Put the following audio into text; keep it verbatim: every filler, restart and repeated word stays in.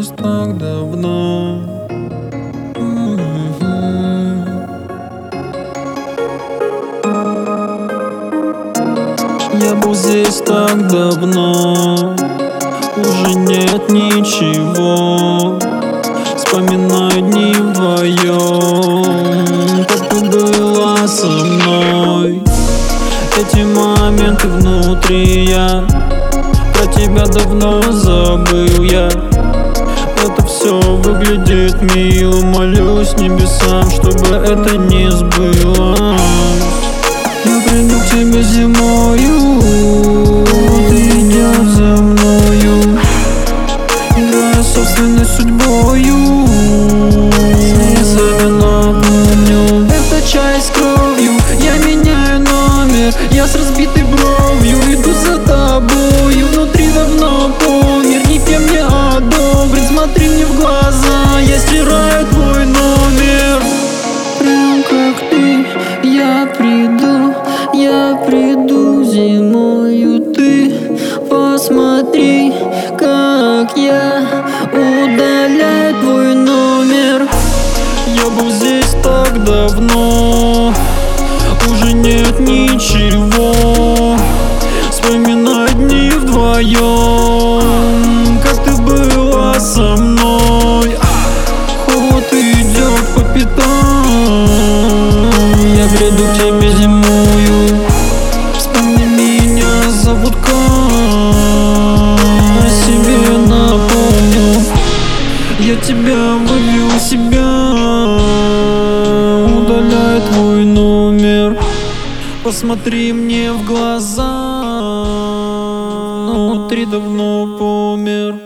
здесь так давно. Я был здесь так давно, уже нет ничего. Вспоминаю дни вдвоем, как ты была со мной. Эти моменты внутри я, про тебя давно забыл я. Это все выглядит мило, молюсь небесам, чтобы это не сбылось. Я приду к тебе зимою, ты идешь за мною, играя собственной судьбою. Слезами напомню, это чай с кровью. Я меняю номер, я с разбитой бровью иду за тобою. Внутри давно помер, никем не одобрен. Смотри мне в глаза, я стираю твой номер. Прям как ты, я приду, я приду зимою. Ты посмотри, как я удаляю твой номер. Я был здесь так давно, уже нет ничего. Вспоминаю дни вдвоем, как ты была со мной. Ход идет по пятам. Я приду к тебе зимою, вспомни меня, зовут как. О себе напомню, я тебя вывел из себя. Удаляй твой номер, посмотри мне в глаза. Внутри давно помер.